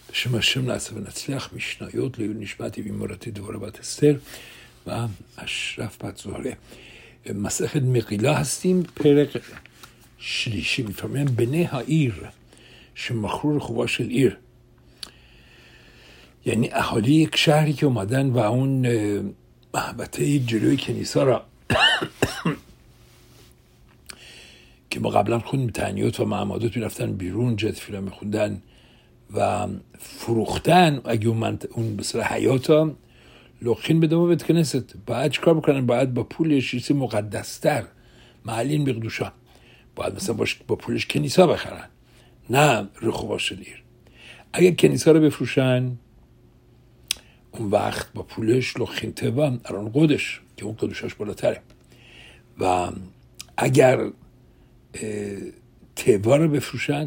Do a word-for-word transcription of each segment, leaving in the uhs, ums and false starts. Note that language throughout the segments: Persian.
בשם השם נעשה ונצליח, משניות לעילוי נשמת אבי מורתי דבורה בת אסתר و اشرف בת زهره. מסכת מגילה هستیم، פרק שלישי. میفرمایند بنی העיר שמכרו رخوبا של עיר، یعنی اهالی یک شهری که اومدن و اون محبته جلوی کنیسا را که ما قبلا خوندیم تعنیات و معمادات میرفتن بیرون جدفیلا میخوندن و فروختن، اگه اون, اون بسر حیاتا لقین به دوم بید کنست، باید چکار بکنن؟ باید با پولش چیزی مقدستر معلین بقدوشا، باید مثلا با پولش کنیسا بخرن، نه رخوبا شل عیر. اگه کنیسا رو بفروشن اون وقت با پولش لقین تبا اران قدش که اون قدوشاش بالاتره، و اگر تبا رو بفروشن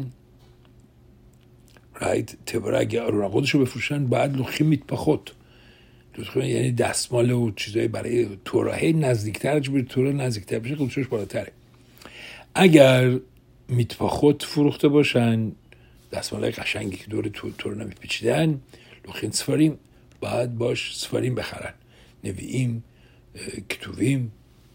رایت تبا رو اگر اران قدش رو بفروشن باید لقین میتپخوت، یعنی دستمال و چیزایی برای توراهی نزدیکتر جبیر تورا نزدیکتر بشه قدوشاش بالاتره. اگر میتپخوت فروخته باشن دستمال قشنگی که دور تورا نمیپیچیدن لقین سفاریم باید باش سفاریم بخرن، نوییم کتوبیم.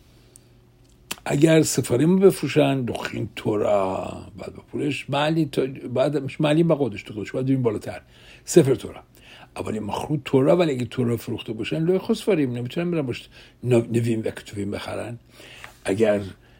اگر سفاریم بفروشن لقین تورا باید با پولش معلی باید معلیم با قدش تو قدش باید دویم بالاتر سفر تورا اولی مخروط تورا، ولی اگه تورا فروخته باشن لوی خود سفاریم نمیتونن برن باش نویم و کتوبیم بخرن. اگر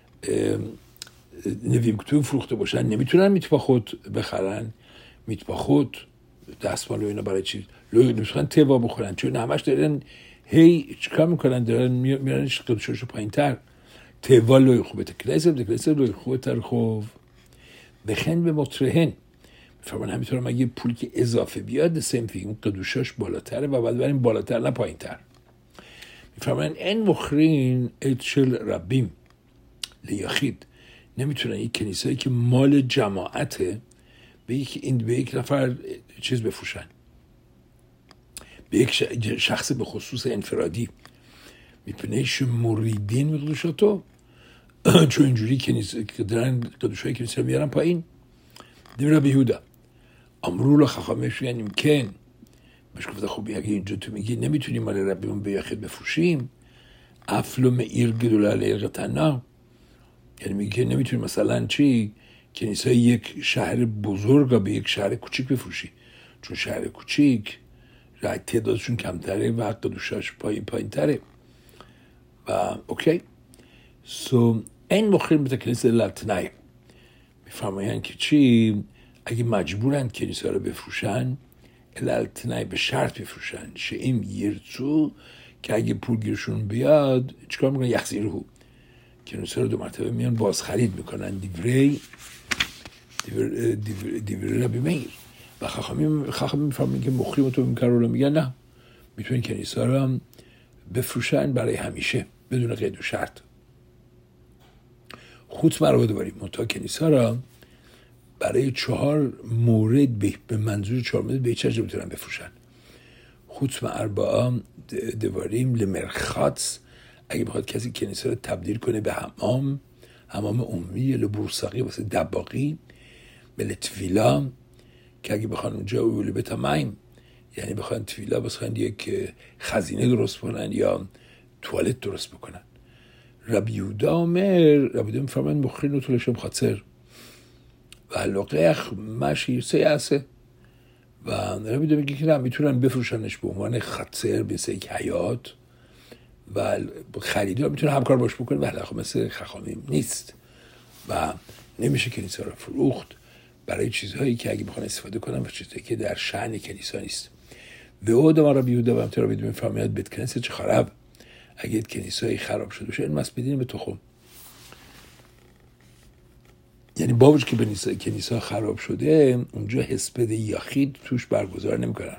نویم کتوبیم فروخته باشن نمیتونن میتپخوت بخرن، میتپخوت دستمال و اینا برای چیز لوی نمیتونن تبا بخورن، چون همش دارن هی چکار میکنن؟ دارن میرن قدوشاشو پایین تر. تبا لوی خوبه تکلیسه تکلیسه لوی خوبه تر خوب بخن به مطرهن فرمان. همینطور اگه پول که اضافه بیاد سمفی اون قدوشاش بالاتره و بعد بریم بالاتر نه پایین تر. میفرمان این مخرین اتشل ربیم لیاخید، نمیتونن یک کنیسایی که مال جماعته به یک این به یک نفر چیز بفروشن، به یک شخص به خصوص انفرادی. میپنیش مریدین میقدوشاتو، چون اینجوری کنیسه که دارن قدوشای کنیسه رو میارن پایین. دیمرا بیهودا امرو له خخامش یعنی کن بهش گفته خب اگه اینجا تو میگی نمیتونیم مال ربیمون به یخید بفروشیم افلو مئیر گدوله علیه قطنا، یعنی میگه نمیتونیم مثلا چی کنیسای یک شهر بزرگ به یک شهر کوچیک بفروشی، چون شهر کوچیک رای تعدادشون کمتره و حتی دوشاش پایین پایین تره. و اوکی سو این مخیر مثل کنیسه لالتنای میفرمایند که چی اگه مجبورن کنیسه رو بفروشن لالتنای به شرط بفروشن شه این یرچو که اگه پول گیرشون بیاد چیکار میکنن؟ یخزیرهو کنیسه رو دو مرتبه میان باز خرید میکنن. دیوری دیوری دیوری, دیوری ربی میر و خاخامی خاخامی میفرمایند که مخیر تو میکرولو میگن نه میتونن کنیسه رو بفروشن برای همیشه بدون قید و شرط. خود مرا دوباریم منطقه کنیسا را برای چهار مورد به منظور چهار مورد به چه میتونن بفروشن. خود اربعا دواریم لمرخاتس، اگه بخواد کسی کنیسا رو تبدیل کنه به حمام، حمام عمومی، لبورساقی واسه دباقی، لتویلا که اگه بخوان اونجا اولی بتامایم یعنی بخوان تویلا بخوان یک خزینه درست کنن یا توالت درست بکنن. ربی یهودا امر ربی یهودا میفرمایند مخرین طولشم خاطر و لقیخ مشی سیاسه و ربی یهودا میگه که نه میتونن بفروشنش به عنوان خاطر به یک حیات و خریدار میتونه همکار باش بکنه، ولی خب مثل خخامیم نیست و نمیشه کنیسا رو فروخت برای چیزهایی که اگه بخوان استفاده کنن و چیزهایی که در شأن کنیسا نیست. و او دم ربی یهودا و امتر ربی یهودا میفرماید بت کنیسه چه خراب، اگه کنیسای خراب شده باشه این مس بدین به تخم، یعنی با وجود که کنیسا کنیسا خراب شده اونجا حسبت یخید توش برگزار نمیکنن.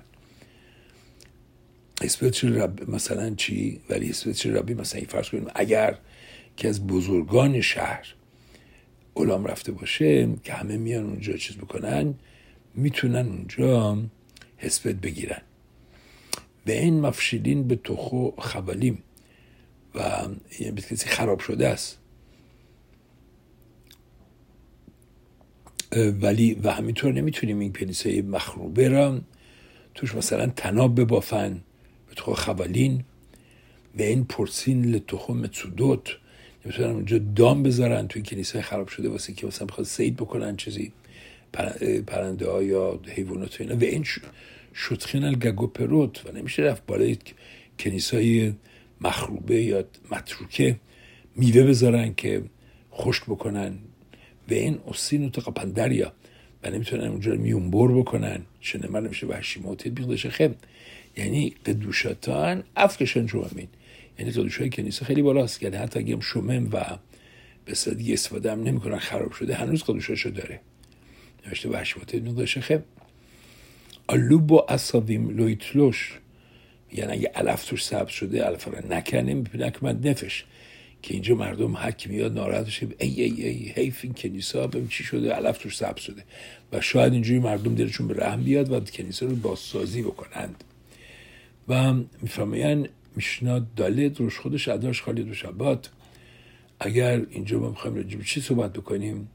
حسبت رب مثلا چی؟ ولی حسبت ربی مثلا این فرض کنیم اگر که از بزرگان شهر علام رفته باشه که همه میان اونجا چیز بکنن میتونن اونجا حسبت بگیرن. و این مفشیدین به تخو خبالیم و یعنی کسی خراب شده است ولی و همینطور نمیتونیم این کنیسه مخروبه را توش مثلا طناب ببافن به تو خولین و این پرسین لتخم متسودوت، نمیتونن اونجا دام بذارن توی کنیسه خراب شده واسه که مثلا بخواد صید بکنن چیزی پرنده ها یا حیوانات و اینا. و این شطخین الگگو پروت و نمیشه رفت بالای کنیسه مخروبه یا متروکه میوه بذارن که خشک بکنن. و این اصین و تقپندریا و نمیتونن اونجا میونبر بکنن چنه من نمیشه وحشی موتید بیخدشه خم. یعنی قدوشتان افکشن شومین، یعنی قدوشای کنیسه خیلی بالاست، یعنی حتی اگه هم شومم و به صدقی استفاده هم نمیکنن خراب شده هنوز قدوشاشو داره. نوشته وحشی موتید بیخدشه خم. الو با اصابیم لویتلوش، یعنی اگه علف توش ثبت شده علف رو نکنیم ببینن که من نفش که اینجا مردم حک میاد ناراحت بشه ای ای ای حیف این کنیسه ببین چی شده علف توش ثبت شده و شاید اینجوری مردم دلشون به رحم بیاد و کنیسه رو بازسازی بکنند. و میفهمین میشنا دالت روش خودش اداش خالی دو شبات. اگر اینجا ما میخوایم راجع به چی صحبت بکنیم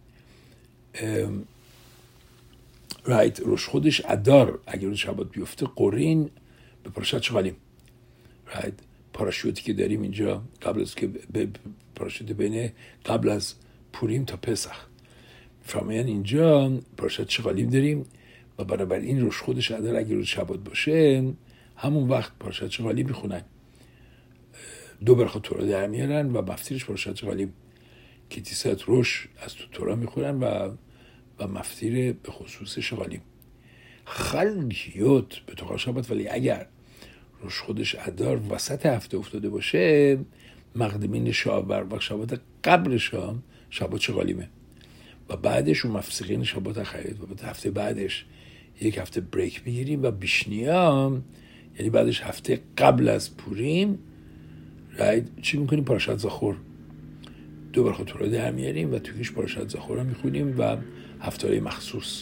رایت روش خودش ادار اگر روش شبات بیفته قرین به پرشت شغالیم رایت پاراشوتی که داریم اینجا قبل از که به پاراشوت بین قبل از پوریم تا پسخ فرمان اینجا پاراشوت شغالیم داریم و بنابراین روش خودش ادار اگر روز شبات باشه همون وقت پاراشوت شغالیم میخونن دو برخه تورا در میارن و مفتیرش پاراشوت شغالیم که تیست روش از تو تورا میخونن و و مفتیر به خصوص شغالیم خلقیوت به تو شبات. ولی اگر روش خودش ادار وسط هفته افتاده باشه مقدمین شابر و شبات قبل شام شبات شغالیمه و بعدش اون مفسقین شبات خرید و بعد هفته بعدش یک هفته بریک میگیریم و بیشنیام یعنی بعدش هفته قبل از پوریم راید چی میکنیم پاراشات زخور دو برخه تورا در میاریم و تویش پاراشات زخور رو میخونیم و هفته‌های مخصوص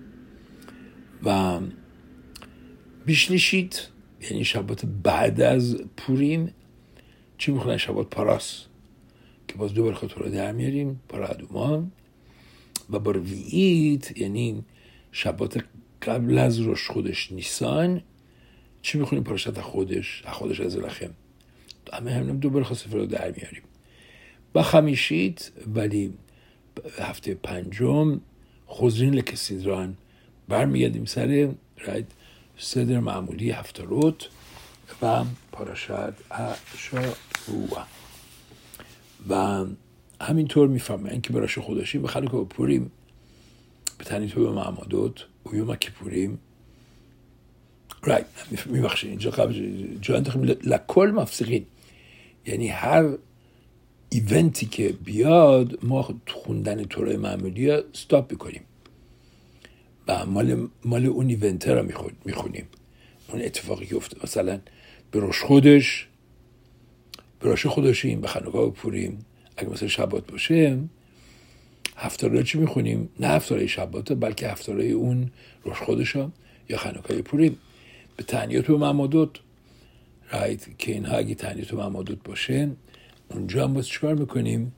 و بیشنیشید یعنی شبات بعد از پوریم چی میخونن شبات پاراس که باز دو برخه تورا در میاریم پارادومان و با روییت یعنی شبات قبل از روش خودش نیسان چی میخونیم پاراشات خودش خودش از لخم همه همین دو برخه سفر رو در میاریم و خمیشید ولی هفته پنجم خزرین لکسیدران برمیگردیم سر راید صدر معمولی هفته روت و پاراشات اشاروا و همینطور میفهمن که براش خودشی به خلق و پوریم به تنی تو به معمادوت و یوم کیپوریم راید میبخشید اینجا قبل جا انتخیم لکل مفسقین یعنی هر ایونتی که بیاد ما خوندن تورای معمولی ها ستاپ بکنیم و مال مال اون ایونت را میخونیم اون اتفاقی که افتاد مثلا به روش خودش به روش خودشیم به خانوکا و پوریم اگه مثلا شبات باشه هفتاره چی میخونیم نه هفتاره شباته بلکه هفتاره اون روش خودش ها یا خانوکای پوریم به تعنیات و معمادوت رایت که اینها اگه تعنیات و معمادوت باشه اونجا هم باید چکار میکنیم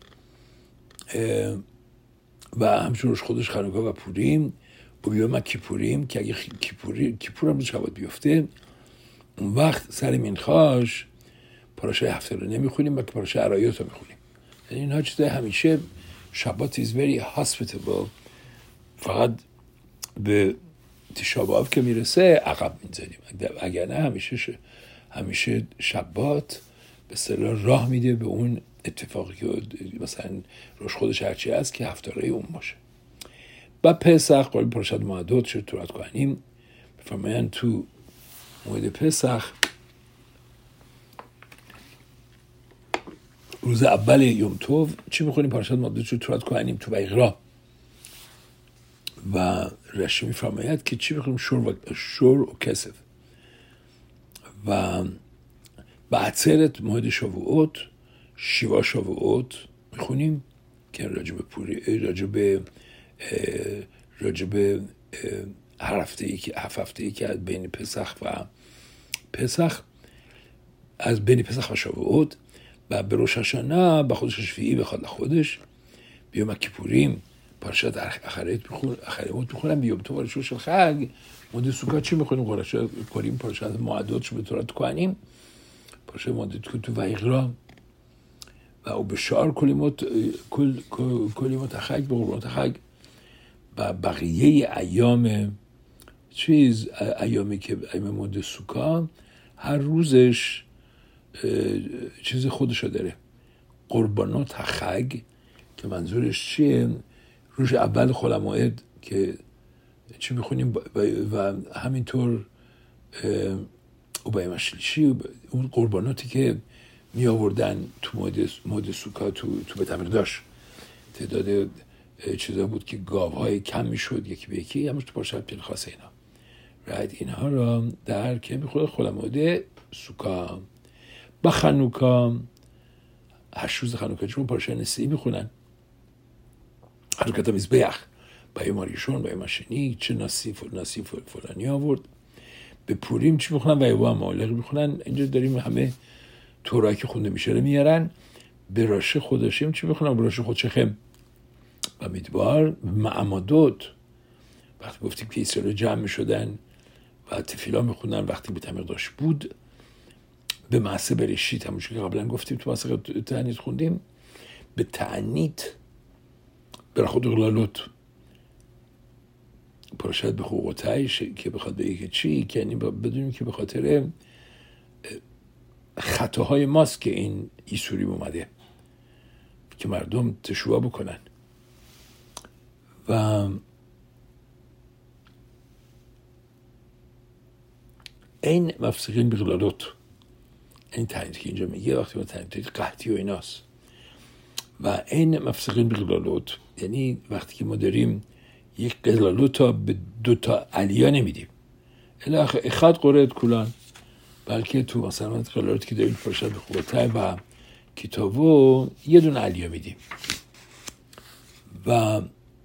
و همچون روش خودش خانوکا و پوریم و بیوم کیپوریم که اگه کیپوری کیپور هم روز شبات بیفته اون وقت سر مینخاش پاراشای هفته رو نمیخونیم بلکه پاراشای عرایات رو میخونیم. یعنی اینها چیزای همیشه شبات is very hospitable فقط به تیشا بآب که میرسه عقب میزنیم اگر نه همیشه ش... همیشه شبات به اصطلاح راه میده به اون اتفاقی که مثلا روش خودش هرچی هست که هفتاره اون باشه. و پسخ قول پرشاد معدود شد تورات کنیم بفرماین تو موعد پسخ روز اول یوم توف چی میخونیم پرشاد معدود شد تورات کنیم تو بیغرا و رشی میفرماید که چی میخونیم شور و, شور و کسف و و عطرت موعد شووعات شیوا شووعات میخونیم که راجب پوری راجب راجب هر هفته ای که هفت هفته ای که از بین پسخ و پسخ از بین پسخ و شووعات و به روش هاشانه با خودش شفیعی بخواد خودش بیوم کیپوریم پارشات اخرت میخون اخرموت میخونن بیوم تو ورشوش الخگ مود سوکا چی میخونیم قراشا کریم پارشات معدود شو به طورت کوانیم پارشات معدود که تو ویقرا و او به شعر کلمات کل کلمات خگ به قربانات خگ و بقیه ایام چیز ایامی که ایام مود سوکا هر روزش چیز خودشو داره. قربانات خگ که منظورش چیه؟ روز اول خلموعد که چی میخونیم و همینطور او بایم شلیشی اون قرباناتی که می آوردن تو مود مود سوکا تو تو بیت المقدس تعداد چیزا بود که گاوهای کم میشد یکی به یکی همش تو پارشات پینخاس اینا راید اینها را در که میخوره خلموعد سوکا با خنوکا هشت روز خنوکا چون پارشات نسیه میخونن حرکت مزبح با ماریشون با ماشینی چه نصیف نصیف فلانی آورد به پوریم چی میخونن و یبا مالق میخونن. اینجا داریم همه تورایی که خونده میشه رو میارن. به راش خودشیم چی میخونن؟ به راش خودشخم و میدبار معمادود وقتی گفتیم که اسرائیل جمع میشدن و تفیلا میخونن وقتی بیت المقدس بود به معصه بریشیت همونجور که قبلا گفتیم تو معصه تعنیت خوندیم به تعنیت برخود غلالوت پرشد به حقوقتایش که بخواد بگه که چی که یعنی بدونیم که به خاطر خطاهای ماست که این ایسوری اومده که مردم تشوع بکنن و این مفسقین به غلالوت این تعنیت که اینجا میگه وقتی ما تعنیت قحطی و ایناست و این مفسقین به غلالوت یعنی وقتی که ما داریم یک غلالوت ها به دوتا علیا نمیدیم الاخ اخاد قرد کلان بلکه تو مثلا غلالوتی که داریم پرشد به خوبتای و کتابو یه دون علیا میدیم و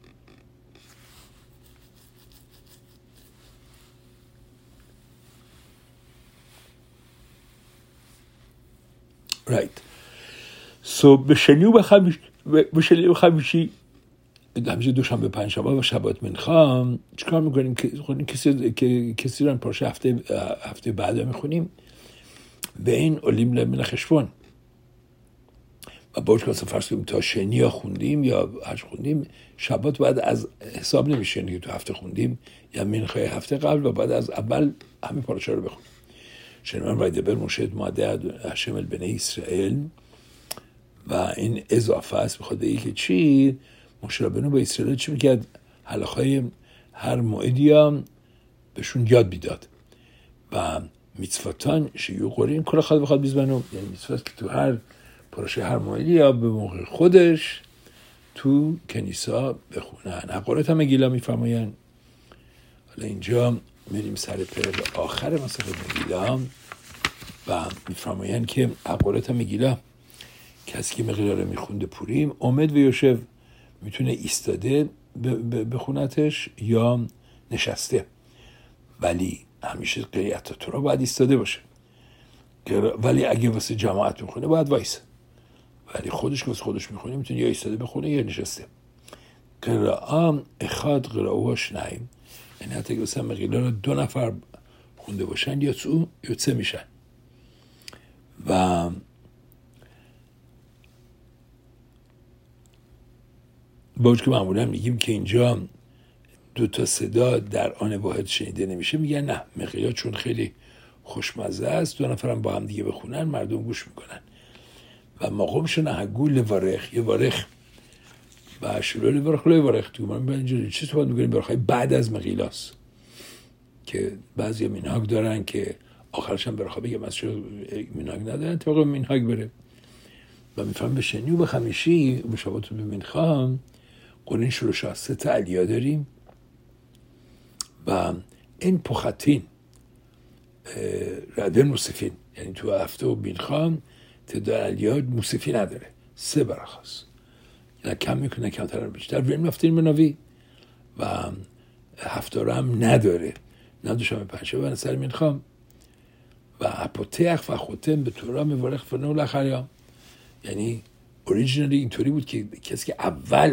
right so بشنیو بخمیش بشنیو بخمیشی همیشه دوشنبه پنجشنبه و شبات منخام چیکار میکنیم که کسی که کسی رو پارشا هفته هفته بعد میخونیم به این علیم لمن خشبون و باید که مثلا فرض کنیم تا شنیا خوندیم یا هج خوندیم شبات بعد از حساب نمیشه که تو هفته خوندیم یا منخای هفته قبل و بعد از اول همین پارشا رو بخونیم. شنوان ویدبر مشهد ماده هشم البنی اسرائیل و این اضافه است بخواد بگه که چی مشه ربنو با اسرائیل چی میکرد حلقهای هر موعدی هم بهشون یاد بیداد و میتفتان شیو قرین کلا خواهد بخواد بیزبنو یعنی میتفت که تو هر پروشه هر موعدی یا به موقع خودش تو کنیسا بخونن. حقارت هم مگیلا میفرماین. حالا اینجا میریم سر پر آخر مثلا مگیلا و میفرماین که حقارت هم مگیلا کسی که مگیلا رو میخونده پوریم اومد و یوشف میتونه ایستاده بخونتش یا نشسته ولی همیشه قریت تو را باید ایستاده باشه ولی اگه واسه جماعت میخونه باید وایسه ولی خودش که واسه خودش میخونه میتونه یا ایستاده بخونه یا نشسته. قرآن اخاد قرآوش نهیم یعنی حتی که واسه مقیله رو دو نفر خونده باشن یا تو یا سه میشن و باید که معمولا میگیم که اینجا دو تا صدا در آن واحد شنیده نمیشه میگن نه مقیلا چون خیلی خوشمزه است دو نفرم با هم دیگه بخونن مردم گوش میکنن و مقامشون هگو لوارخ یه وارخ و شروع لوارخ لوارخ تو من اینجوری چی تو باید میگیم برخای بعد از مقیلاست که بعضی منهاگ دارن که آخرش هم برخواه بگم از شروع منهاگ ندارن طبقه منهاگ بره و میفهم به شنیو به خمیشی به شباتون به منخام قرین شروع شاسته تا علیا داریم و این پخطین رده موسیفین یعنی تو هفته و بینخام تعداد علیا موسیفی نداره سه برخواست نه کم میکنه کمتر رو بیشتر وین مفتین مناوی و هفته هم نداره نه دوشم پنجه و نسر مینخام و اپوتیخ و خوتم به طورا میوارخ فنول اخریام یعنی اوریجینالی اینطوری بود که کسی که اول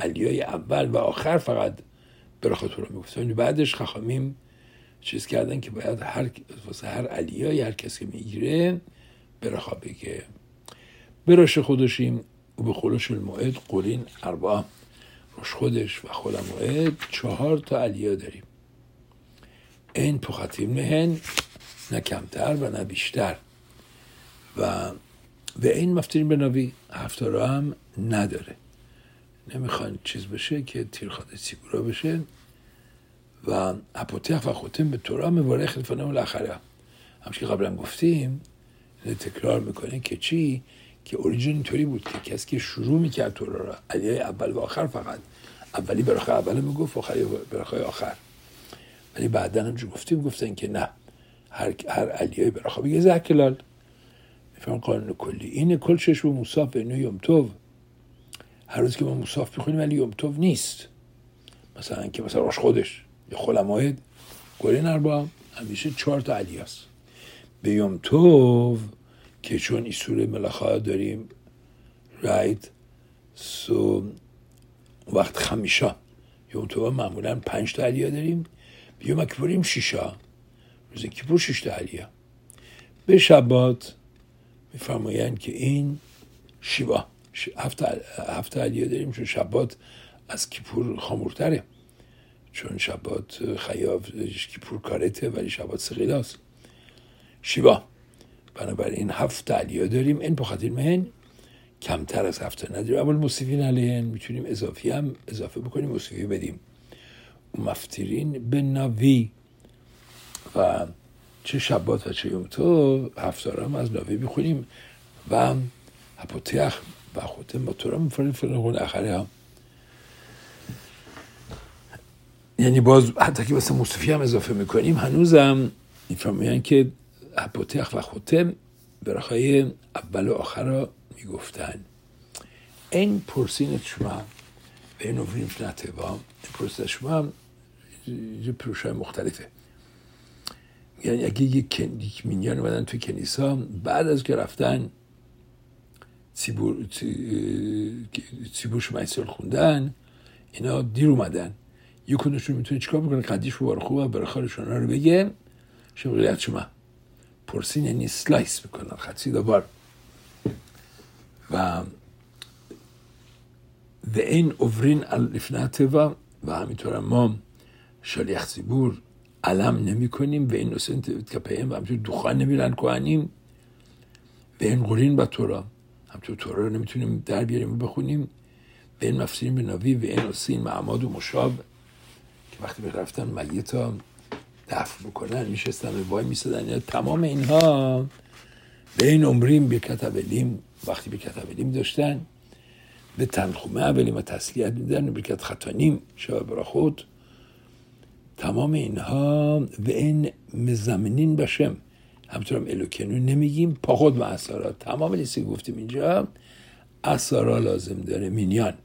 علیای اول و آخر فقط برخا تورا میگفتن. بعدش خخامیم چیز کردن که باید هر واسه هر علیای هر کسی که میگیره برخا بگه. براش خودشیم و به خلوش الموعد قولین اربعه، روش خودش و خل الموعد چهار تا علیا داریم. این پخطیم مهن، نه کمتر و نه بیشتر. و به این مفترین به نوی هفتارا هم نداره، نمیخوان چیز بشه که تیرخاده سیگورا بشه. و اپوتیخ و ختم به تورا مبارخ الفانه و الاخره، همش که قبلا گفتیم تکرار میکنه که چی؟ که اوریجین اینطوری بود که کسی که شروع میکرد تورا را علیه اول و آخر فقط اولی برخه اول میگفت آخری برخه آخر. ولی بعدا همجور گفتیم گفتن که نه، هر هر علیه برخه بگه زکلال میفهم قانون کلی اینه. کل شش و موصاف به نو یوم توو، هر روز که ما موصاف بخونیم ولی یوم توو نیست، مثلا که مثلا روش خودش یا خل الموعد قولین اربعه همیشه چهار تا علیه است. به یوم توو که چون ایسور ملخا داریم رایت سو وقت خمیشا یوم توو معمولا پنج تا علیه داریم. به یوم کیپوریم شیشا، روز کیپور شش تا علیه. به شبات میفرمایند که این شیوا هفت علیه داریم، چون شبات از کیپور خامورتره، چون شبات خیاف کیپور کارته ولی شبات سقیلاست. شیوا بنابراین هفت علیه داریم. این بخاطر مهن کمتر از هفت نداریم. اول مصیفین علیهن میتونیم اضافی هم اضافه بکنیم، مصیفی بدیم. و مفترین به نوی و چه شبات و چه یوم تو هفتارا هم از نوی بخونیم. و هپوتیخ و ختم با تورا میفریم فرقون اخره هم، یعنی باز حتی که مثل مصیفی هم اضافه میکنیم هنوزم میفرمایند که هپوتیخ و ختم برخای اول و آخر را میگفتن. این پرسین شما به این نووریم نتبا، این پرسین شما یه پروشای مختلفه. یعنی اگه یک مینیان اومدن توی کنیسا بعد از که رفتن سیبور سیبور شمایسل خوندن، اینا دیر اومدن، یک کنشون میتونه چیکار بکنه؟ قدیش ببار خوبه برخارشون رو بگه شبقیت شما پرسین یعنی سلایس میکنن خطی دوبار. و و این اوورین الفنات و و همینطور ما شالیخ سیبور علم نمی کنیم و این نسنت که پیام و همینطور دخان نمیرن کنیم و این قرین با تورا همینطور تورا رو نمیتونیم در بیاریم و بخونیم. و این مفسرین به نوی و این نسین معماد و مشاب که وقتی به رفتن میتا دفن بکنن میشستن و وای میسدن. یا تمام اینها به این عمریم به کتبلیم وقتی به کتبلیم داشتن به تنخومه اولیم و تسلیت میدن و برکت خطانیم شب برا خود. تمام اینها و این مزمنین بشم همطور هم الوکنون نمیگیم پا خود و اثارا. تمام لیستی گفتیم اینجا اثارا لازم داره مینیان.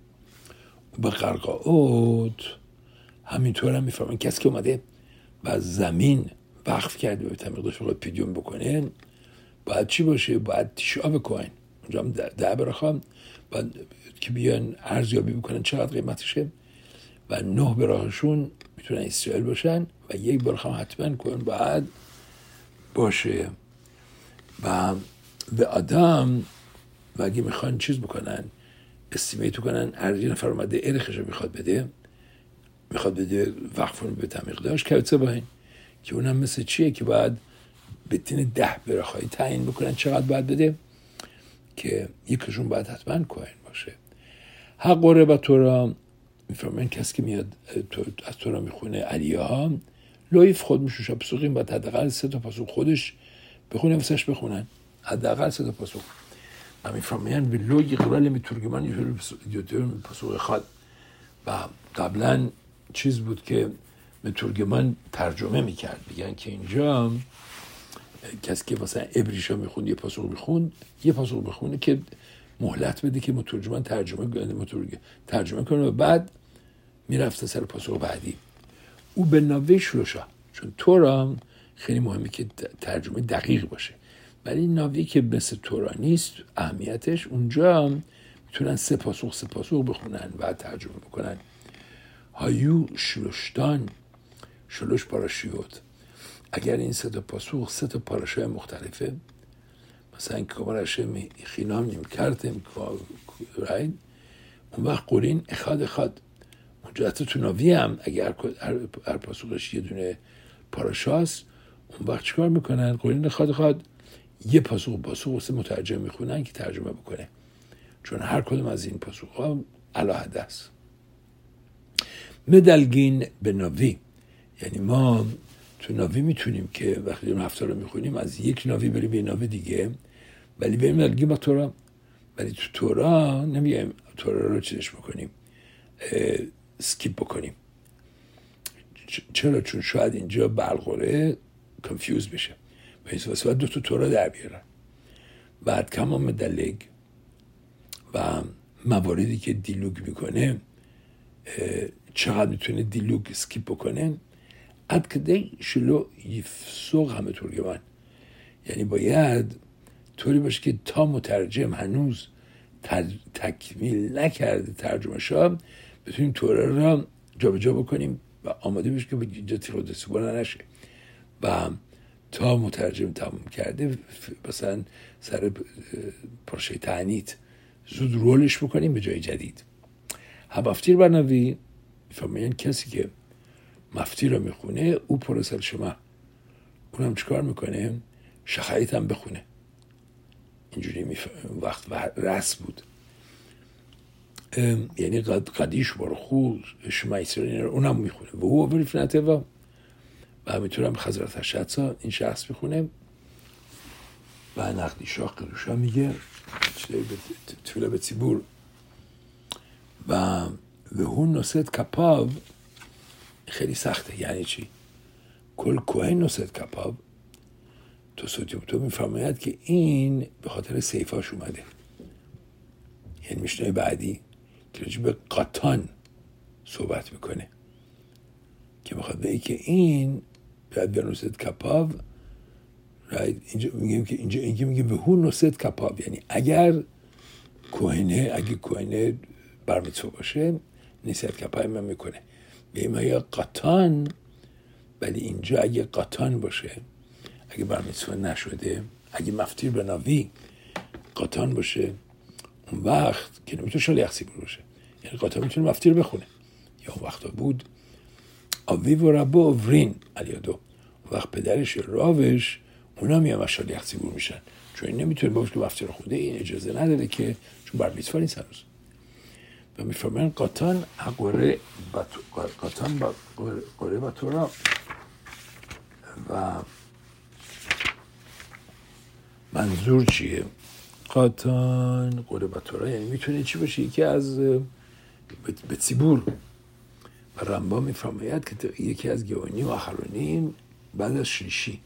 و به قرقاعود همینطور هم میفرمان کسی که اومده و زمین وقف کرده به تمیقداش بخواد پیدیون بکنه باید چی باشه؟ باید تیشا بکنن. اونجا هم ده براخوام باید که بیان ارزیابی بکنن چقدر قیمتشه و نه براخشون میتونن اسرائیل باشن و یک براخوام حتما کن باید باشه. و به آدم و اگه میخوان چیز بکنن استیمیتو کنن ارزی نفر اومده ارخش رو میخواد بده میخواد بده وقفون به تمیقداش که باین که اونم مثل چیه که باید بتین ده براخوایی تعیین بکنن چقدر باید بده که یکشون باید حتما کوهن باشه. حق قره با تورا میفرمین کسی که میاد از تورا میخونه علیه ها لایف خود میشوشه پسوقیم باید حداقل سه تا پاسوق خودش بخونه واسش بخونن حداقل سه تا پاسوق. و میفرمین به لوی قرال میترگمان یه پاسوق خود. و قبلا چیز بود که مترجمان ترجمه میکرد میگن که اینجا کسی که مثلا ابریشا میخوند یه پاسخ میخوند یه پاسخ بخونه که مهلت بده که مترجمان ترجمه کنه ترجمه کنه و بعد میرفت سر پاسخ بعدی. او به نوی شروشا چون تورا خیلی مهمه که ترجمه دقیق باشه ولی نوی که مثل تورا نیست اهمیتش اونجا میتونن سه پاسخ سه پاسخ بخونن و ترجمه بکنن. هایو شلوشتان شلوش پاراشیوت، اگر این سه تا پاسخ سه تا پاراشای مختلفه، مثلا کامرشم خینام نیم کردم راید، اون وقت قرین اخاد اخاد، اونجا حتی تو ناوی هم اگر هر پاسخش یه دونه پاراشاست، اون وقت چیکار میکنن؟ قرین اخاد اخاد یه پاسخ پاسخ واسه مترجم میخونن که ترجمه بکنه، چون هر کدوم از این پاسخ ها علاهده است. مدلگین به ناوی، یعنی ما تو ناوی میتونیم که وقتی اون هفته رو میخونیم از یک ناوی بریم به ناوی دیگه، ولی بریم مدلگین با تورا. ولی تو تورا نمیگیم تورا رو چیزش بکنیم، سکیپ بکنیم. چرا؟ چون شاید اینجا بلغوره کنفیوز بشه و این واسه دو تا تورا در بیارن. بعد کما مدلگ و مواردی که دیلوگ میکنه چقدر میتونه دیلوگ سکیپ بکنه، اد کده شلو یفسوق همه ترجمان، یعنی باید طوری باشه که تا مترجم هنوز تکمیل نکرده ترجمه شا بتونیم توره را جا به جا بکنیم و آماده بشه که اینجا تیغ و دستگاه نشه، و تا مترجم تمام کرده مثلا سر پارچه تعنیت زود رولش بکنیم به جای جدید. هم مفتیر برنوی فهمیدن کسی که مفتی رو میخونه او پرسل شما، اونم چیکار میکنه؟ شخایت هم بخونه. اینجوری میفهم وقت و رس بود، یعنی قد قدیش برخو شما اسرائیل اونم میخونه و او وریفنته و و همینطور هم حضرت شدسا این شخص میخونه و نقدی شاه قدوشا میگه طوله به تیبور و و هون نسید کپاو خیلی سخته. یعنی چی؟ کل کوهن نسید کپاو تو سوتیوبتو میفرماید که این به خاطر سیفاش اومده، یعنی میشنه بعدی که رجوع به قطان صحبت میکنه که میخواد به ای که این راید به نسید کپاو راید اینجا میگیم که اینجا اینجا میگه به هون نسید کپاو، یعنی اگر کوهنه اگه کوهنه برمیتو باشه نسید کپاو من میکنه به این مایه قطان، ولی اینجا اگه قطان باشه اگه برمیتو نشده اگه مفتیر به ناوی قطان باشه اون وقت که نمیتونه شالیخ سیبور باشه، یعنی قطان میتونه مفتیر بخونه. یا اون وقتا بود آوی و ربا اورین علیادو، وقت پدرش راوش اونا میام شالیخ سیبور میشن، چون این نمیتونه باشه که مفتیر خونده، این اجازه نداره که چون بر میتفا نیست هنوز. و میفرمایند قطان قره قطان با قره با تورا و منظور چیه؟ قطان قره با تورا یعنی میتونه چی باشه؟ یکی از به تیبور. و رمبا میفرماید که یکی از گوانی و آخرونین بعد از شیشی.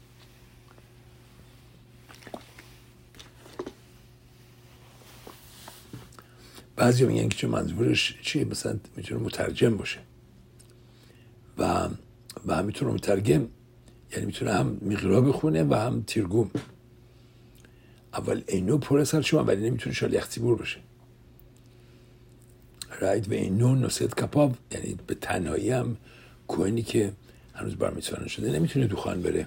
بعضی میگن که چون منظورش چیه؟ مثلا میتونه مترجم باشه و و هم میتونه مترجم، یعنی میتونه هم مقرا بخونه و هم ترگوم. اول اینو پرسل شما ولی نمیتونه شالیخ تیبور باشه. راید و اینو نسید کپاب، یعنی به تنهایی هم کوهنی که هنوز برمیتوانه شده نمیتونه دوخان بره،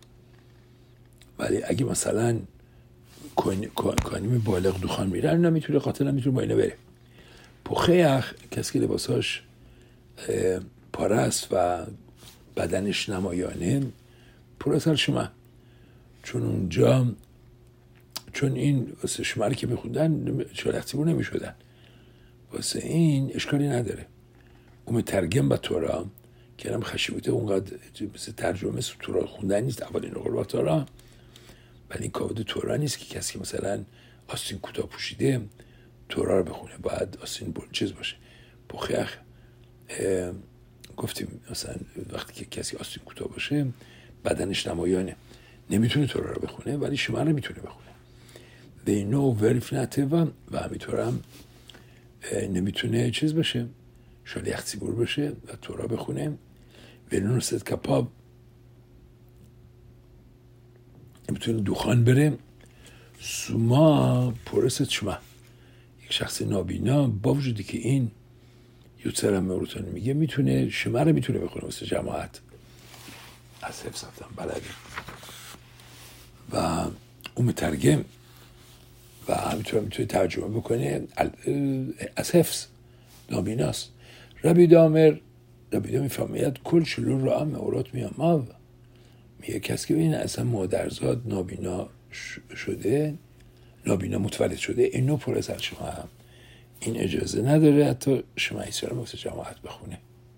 ولی اگه مثلا کوهنی بالغ دوخان میره نمیتونه، قاتل هم میتونه با اینه بره. پخیخ کسی که لباساش پاره است و بدنش نمایانه پرسل شما، چون اونجا چون این واسه شماری که بخوندن شالیخ تیبور نمیشدن، واسه این اشکالی نداره. اون ترجم با تورا که هم خشیبوته اونقدر مثل ترجمه مثل تورا خوندن نیست، اولین نقل با تورا، ولی این کاود تورا نیست که کسی که مثلا آستین کوتاه پوشیده تورا رو بخونه، باید آستین چیز باشه. پخیخ گفتیم مثلا وقتی که کسی آستین کوتاه باشه بدنش نمایانه نمیتونه تورا رو بخونه، ولی شما رو میتونه بخونه. به نو وریفنته و و همینطور هم نمیتونه چیز بشه شالیخ تیبور بشه و تورا بخونه. ولی نسید کپاب نمیتونه دوخان بره. سوما پرست شما یک شخص نابینا با وجودی که این یوتسر هم موروتون میگه میتونه شمه رو میتونه بخونه مثل جماعت از حفظ هفتم بلده و اون مترگم و همینطور میتونه ترجمه بکنه از حفظ نابیناست. ربی دامر ربی دامر میفهمید کل شلو را هم مورات میاماو میگه کسی که این اصلا مادرزاد نابینا شده نابینا متولد شده اینو پر از شما هم این اجازه نداره حتی شما ایسا رو مثل جماعت بخونه.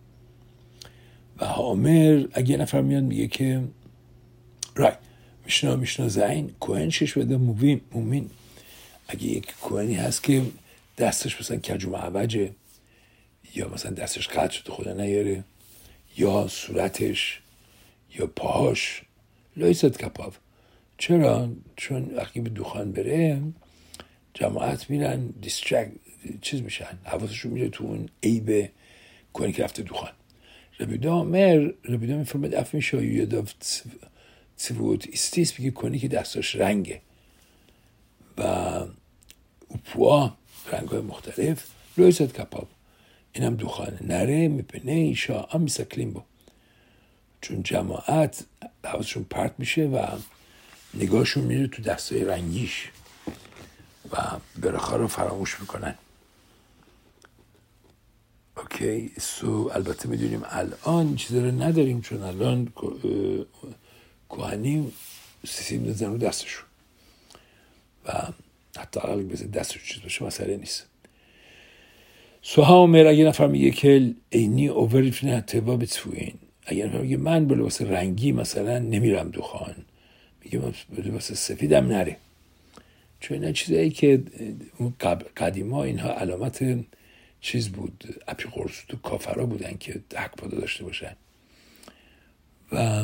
و هامر اگه نفر میاد میگه که رای میشنا میشنا زین کوهن شش بده مومین مومین اگه یک کوهنی هست که دستش مثلا کج و معوجه یا مثلا دستش قطع شده خدا نیاره یا صورتش یا پاهاش لایست کپاو. چرا؟ چون وقتی به دخان بره جماعت میرن دیسترکت چیز میشن حواسشون میره تو اون عیب کوهنی که رفته دخان. ربیدا مر ربیدا میفرماد اف میشه یاد سووت استیس بگه کوهنی که دستاش رنگه و اوپوا رنگ‌های مختلف لایست کپاو این هم دخانه نره میپنه ایشا هم میسکلیم با چون جماعت حواسشون پرت میشه و نگاهشون میره تو دستای رنگیش و برخا رو فراموش میکنن. اوکی سو البته میدونیم الان چیزی رو نداریم چون الان کوهنی سیستم دادن رو دستشون و حتی اقل بزن دستشون چیز باشه مسئله نیست. سو ها عمر اگه نفر میگه که اینی اووریفنه حتیبا بتفوین اگه نفر میگه من به لباس رنگی مثلا نمیرم دخان میگه به لباس سفیدم نره چون این چیزایی که قدیما اینها علامت چیز بود اپیقورس تو کافرها بودن که حق پادا داشته باشن و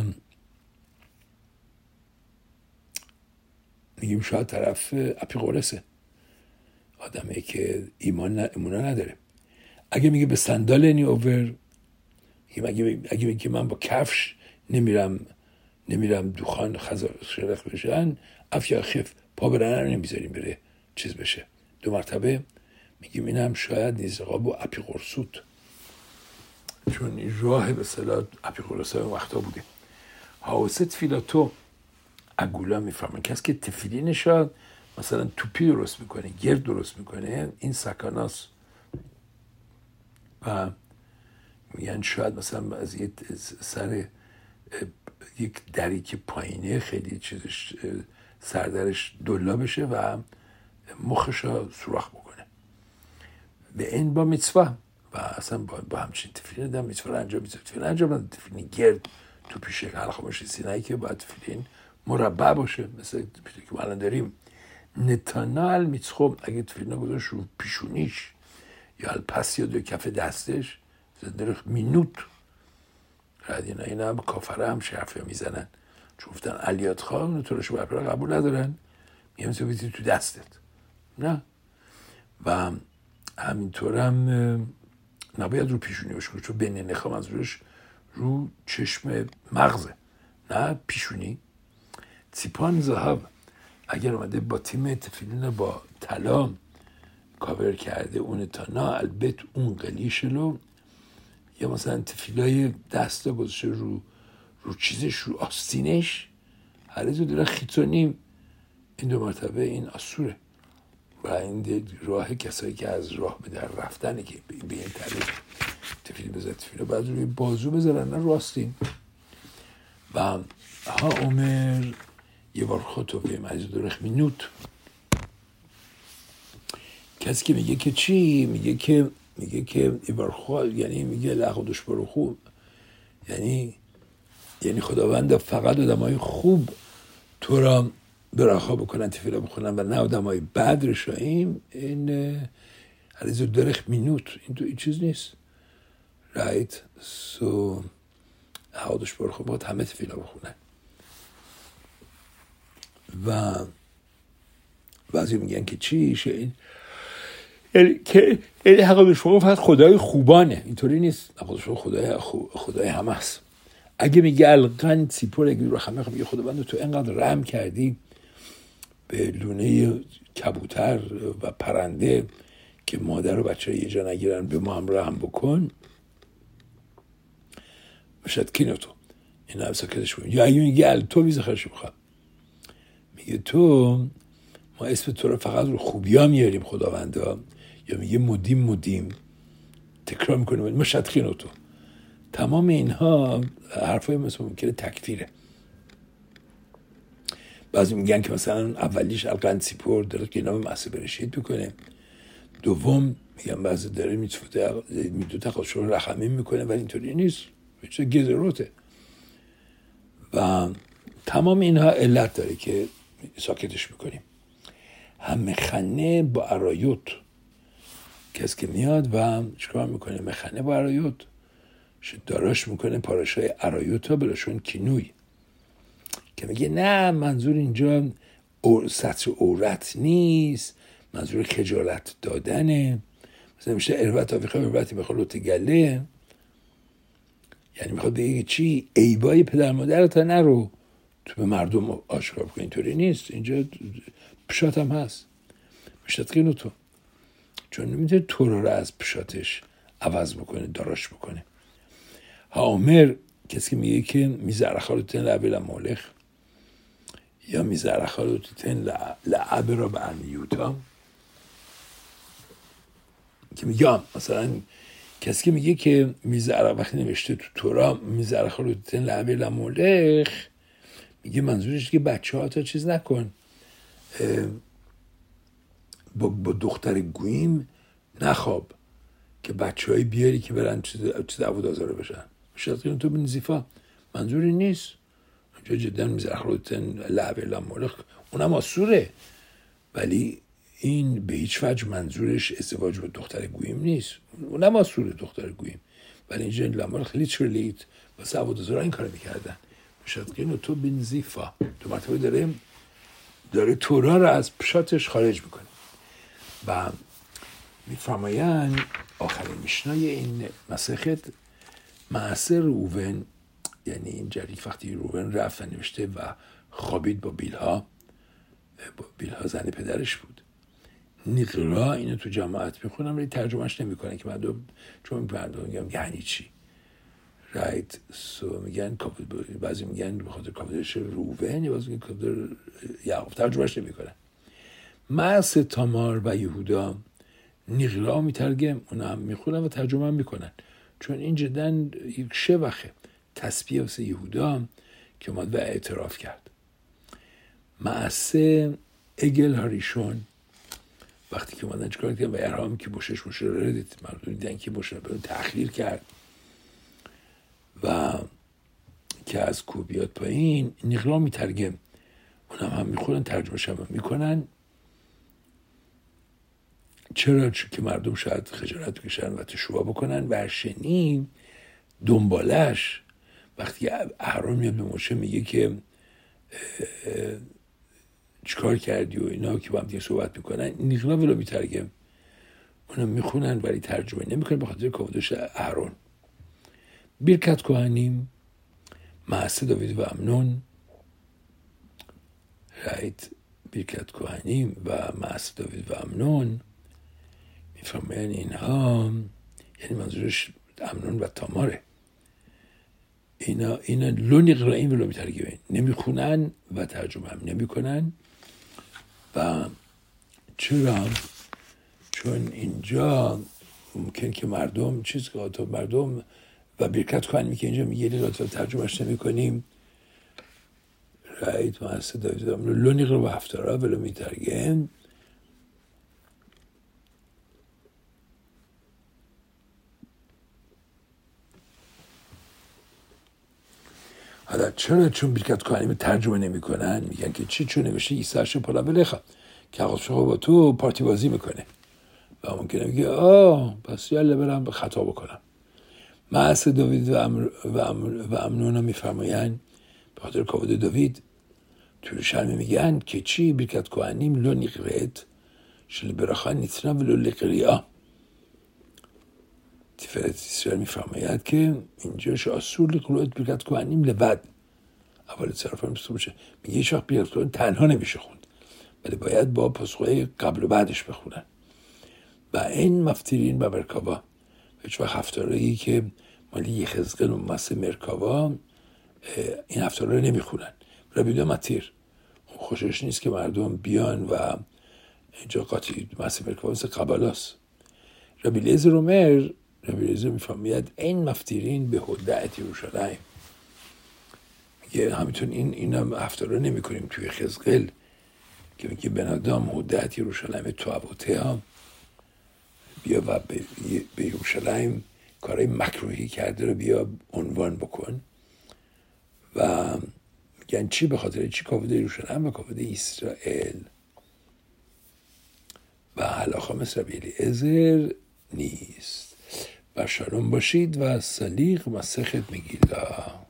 میگیم شاید طرف اپیقورسه آدمی که ایمان ن... ایمونا نداره. اگه میگه به صندال نی اوور اگه اگه میگه من با کفش نمیرم نمیرم دخان خزار شرخ بشن افیا خف پا برنر نمیذاریم بره چیز بشه دو مرتبه میگیم این هم شاید نیزقاب و اپیقرسوت چون این راه به صلاح اپیقرسای اون وقتا بوده. حواسه تفیلاتو اگولا میفرمن کسی که تفیلی نشاد مثلا توپی درست میکنه گرد درست میکنه این سکاناس و میگن شاید مثلا از یه سر یک دری که پایینه خیلی چیزش سردرش دلا بشه و مخش رو سوراخ بکنه به این با میتسوه و اصلا با, با همچین تفیلین دم میتسوه رو انجام میتسوه تفیلین انجام میتسوه تفیلین گرد تو پیشه حلقه باشه سینایی که باید تفیلین مربع باشه مثل که ما الان داریم نتانال میتسوه اگه تفیلین رو گذاشت رو پیشونیش یا الپس یا دو کف دستش زندرخ مینوت ردینا این هم کافره هم شرفه میزنن چون گفتن علیات خواه نتورشو برپره قبول ندارن میگم تو بیتی تو دستت نه و همینطور هم نباید رو پیشونی باشه چون بین نخام از روش رو چشم مغزه نه پیشونی. تیپان زهب اگر اومده با تیم تفیلین با طلا کاور کرده اون تا نا البت اون قلیشلو یا مثلا تفیلای دستا گذاشته رو رو چیزش رو آستینش هر از داره خیتونیم این دو مرتبه این آسوره و این راه کسایی که از راه به در رفتنه که به این طریق تفیل بزن تفیل بعد روی بازو بذارن رو آستین و ها عمر یه بار خطوبه مجید درخ مینوت کسی که میگه که چی میگه که میگه که ایبارخوال یعنی میگه لخودش برو خوب یعنی یعنی خداوند فقط آدمای خوب تو را برخا بکنن تفیلا بخونن و نه آدمای بد رشاییم این علیزو درخ مینوت این تو این چیز نیست رایت سو لخودش برو خوب باید همه تفیلا بخونن و بعضی میگن که چی این که این حقا شما فقط خدای خوبانه اینطوری نیست حقا شما خدای خدای همه است. اگه میگه القن سیپور اگه رو همه میگه خداوند تو اینقدر رحم کردی به لونه کبوتر و پرنده که مادر و بچه یه جا نگیرن به ما هم رحم بکن، مشد کینوتو، این هم ساکتش بکن. یا اگه میگه تو ویزه خرش بخواه، میگه تو ما اسم تو رو فقط رو خوبی ها میاریم خداوندا، یا میگه مدیم مدیم تکرار میکنیم مشد کینوتو. تمام اینها حرفای مثل ممکنه تکفیره. بعضی میگن که مثلا اولیش القن سیپور داره که نام محصه برشید میکنه، دوم میگن بعضی داره میدو تقاشر رخمین میکنه، ولی اینطوری نیست، چه گذروته. و تمام اینها علت داره که ساکتش میکنیم. هم مخنه با ارایوت، کسی که میاد و چکار میکنه مخنه با ارایوت، داراش میکنه پاراشای ارایوت ها بلاشون کینوی، که میگه نه منظور اینجا سطر عورت نیست، منظور خجالت دادنه. مثلا میشه اروت آفیقه اروتی بخواه لوت گله، یعنی میخواد بگه چی؟ عیبای پدر مادر تا نرو تو به مردم آشکار بکن. اینطوری نیست، اینجا پشات هم هست، پشات خیلی تو، چون نمیتونه تو رو از پشاتش عوض بکنه، داراش بکنه. هامر کسی که میگه که میزرخالوتن لعبه مولخ یا میزرخالوتن لعبه را به ارمیوتا، که میگم مثلا کسی که میگه که میزرخ وقتی نوشته تو تورا میزرخالوتن لعبه مولخ، میگه منظورش که بچه ها تا چیز نکن، با, با دختر گویم نخواب که بچه هایی بیاری که برن چیز عبود آزاره بشن. شاید که تو بنزیفا منظوری نیست. اونجا جدا میزرخالوتن لعبه لامولخ اونم آسوره، ولی این به هیچ وجه منظورش ازدواج با دختر گویم نیست، اونم آسوره دختر گویم، ولی اینجا لامولخ لیترلیت واسه عبود آزاره این کار میکردن. شاید که تو بنزیفا تو مرتبه داره داره تورا رو از پشاتش خارج میکنه. و میفرمایند آخرین میشنای این مسخت معصر روون، یعنی این جریف وقتی روون رفت و نوشته و خوابید با بیلها، با بیلها زن پدرش بود. نیقرا اینو تو جماعت میخونم ولی ترجمهش نمیکنه که مردم، چون مردم میگم یعنی چی رایت سو میگن بعضی میگن به خاطر کاودش روون، یا بعضی میگن کاودر یعقوب، ترجمهش نمیکنه. معص تامار و یهودا نیقرا میترگم، اونا هم میخونن و ترجمه هم میکنن، چون این جدا یک شبخه تسبیح واسه یهودا که اومد و اعتراف کرد. معصه اگل هاریشون وقتی که اومدن چکار کردن و ارهام که بوشش مشه ردید، مردم دیدن که بوشه برای تأخیر کرد و که از کوبیات پایین، نیقرا میترگم، اونم هم میخونن ترجمه هم میکنن. چرا؟ چون که مردم شاید خجالت بکشن و تشویق بکنن. و شنی دنبالش وقتی اهرون میاد به موشه میگه که چیکار کردی و اینا که با هم دیگه صحبت میکنن، نیقرا ولو میترگم، اونم میخونن ولی ترجمه نمیکنن به خاطر کاودش اهرون. بیرکت کوهنیم معصه داوید و امنون، رایت بیرکت کوهنیم و معصه داوید و امنون میفرماین اینها، یعنی منظورش امنون و تاماره، اینا اینا لو نیقرائیم ولو میترگمین، نمیخونن و ترجمه هم نمیکنن. و چرا؟ چون اینجا ممکن که مردم چیز که تو مردم و بیرکت کنیم که اینجا میگه لطفا ترجمهش نمیکنیم، رایت معصه داوید لو نیقرا و هفتارا ولو میترگم. حالا چرا؟ چون بیرکت کنیم ترجمه نمیکنن، میگن که چی؟ چون نوشته ایساش پلا بلخا که آقا شما با تو پارتی بازی میکنه و ممکنه میگه آه پس یالا برم به خطا بکنم. معصه داوید و, امر و, امر و امنون میفرماین به خاطر کاود داوید توی شرمی میگن که چی؟ بیرکت کنیم لو نیقرت شلی براخان نیتنا ولو لقریا. تفرت اسرائیل میفرماید که اینجاش آسور لقلوت بیرکت کنیم لبد، اول صرف هم بسته باشه، میگه هیچ وقت بیرکت کنیم تنها نمیشه خوند، ولی باید با پاسخهای قبل و بعدش بخونن. و این مفترین به مرکاوا. هیچ وقت هفتارهایی که مالی یخزقل و مس مرکاوا این هفتاره رو نمیخونن. ربی یهودا متیر خوشش نیست که مردم بیان و اینجا قاطی مس مرکاوا مثل قبالاست. ربی الیعزر اومر، ربی الیعزر میفهمید این مفترین به هدعت یروشلایم، میگه همینطور این اینم هفتاره رو نمی کنیم توی خزقل که میگه بنادام هدعت یروشلایم تو عبوتها، بیا و به یروشلایم کارهای مکروهی کرده رو بیا عنوان بکن. و میگن چی؟ به خاطر چی کاوه یروشلایم و کاوه اسرائیل. و هلاخا مثل ربی الیعزر نیست. و شالوم باشید و سلیق مسخت میگیلا.